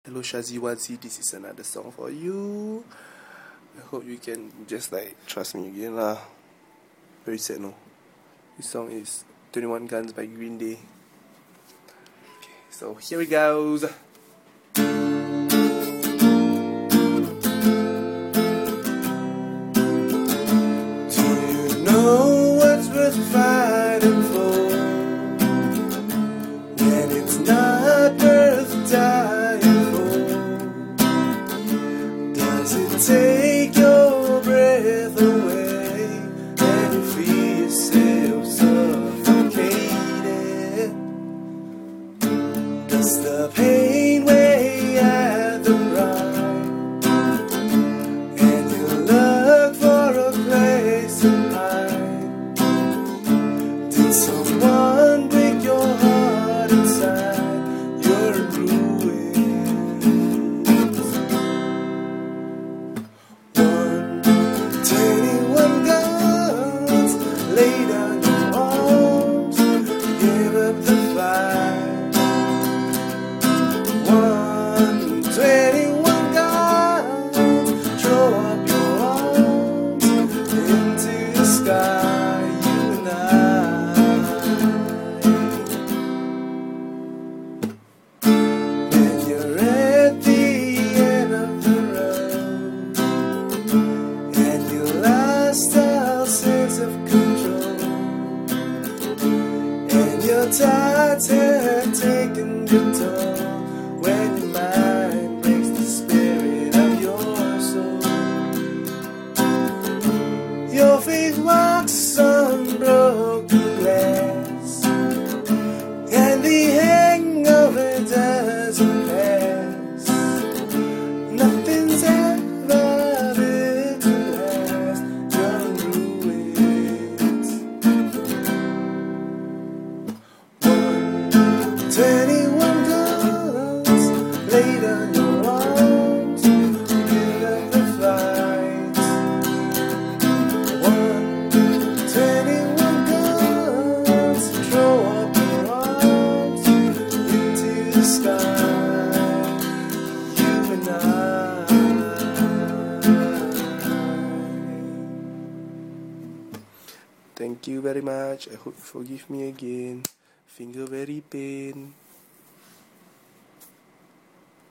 Hello Shazzy Wazi, this is another song for you. I hope you can just trust me again lah. Very sad no. This song is 21 Guns by Green Day. Okay, so here it goes. Do you know what's worth fighting for when it's not worth dying? Take your breath away and you feel yourself suffocated. Does the pain weigh at the right and you look for a place to hide? Did someone break your heart inside? You're in ruins. 21 guns, lay down your arms, give up the fight. 21 guns, throw up your arms into the sky, you and I. When you're at the end of the road and you lost our sense of control, and your thoughts have taken your toll, when your mind breaks the spirit of your soul, your faith walks on broken glass, and the hangover doesn't pass. Nothing's ever been to last. You're in ruins. 21 guns, lay down your arms, give up the fight. 21 guns, throw up your arms into the sky, you and I. Thank you very much. I hope you forgive me again. Finger very pain.